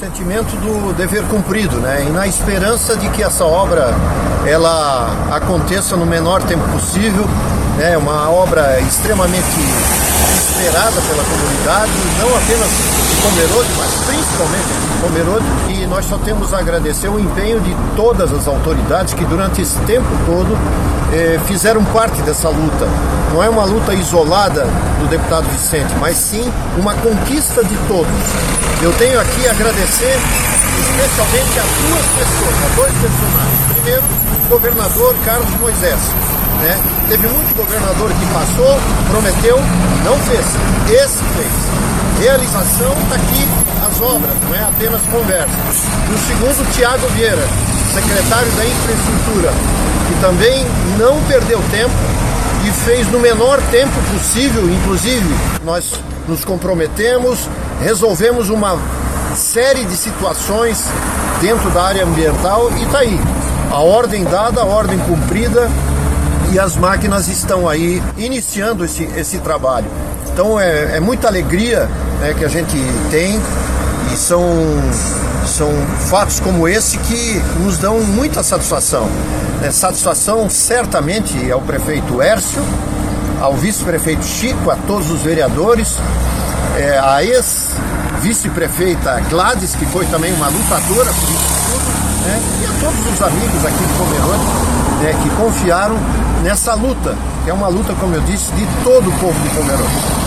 sentimento do dever cumprido, né? E na esperança de que essa obra ela aconteça no menor tempo possível, né? Uma obra extremamente esperada pela comunidade, não apenas de Pomerode, mas principalmente de Pomerode. E nós só temos a agradecer o empenho de todas as autoridades que durante esse tempo todo fizeram parte dessa luta. Não é uma luta isolada do deputado Vicente, mas sim uma conquista de todos. Eu tenho aqui a agradecer especialmente a duas pessoas, a dois personagens. Primeiro, o governador Carlos Moisés. Né? Teve muito governador que passou, prometeu, não fez. Esse fez. Realização, está aqui as obras, não é apenas conversa. E o segundo, Tiago Vieira, secretário da Infraestrutura, que também não perdeu tempo e fez no menor tempo possível. Inclusive, nós nos comprometemos, resolvemos uma série de situações dentro da área ambiental e está aí. A ordem dada, a ordem cumprida, e as máquinas estão aí iniciando esse trabalho. Então é muita alegria, né, que a gente tem, e são fatos como esse que nos dão muita satisfação. Satisfação certamente ao prefeito Hércio, ao vice-prefeito Chico, a todos os vereadores, a ex-vice-prefeita Gladys, que foi também uma lutadora por isso tudo, né, e a todos os amigos aqui de Pomerode, né, que confiaram nessa luta, que é uma luta, como eu disse, de todo o povo de Pomerode.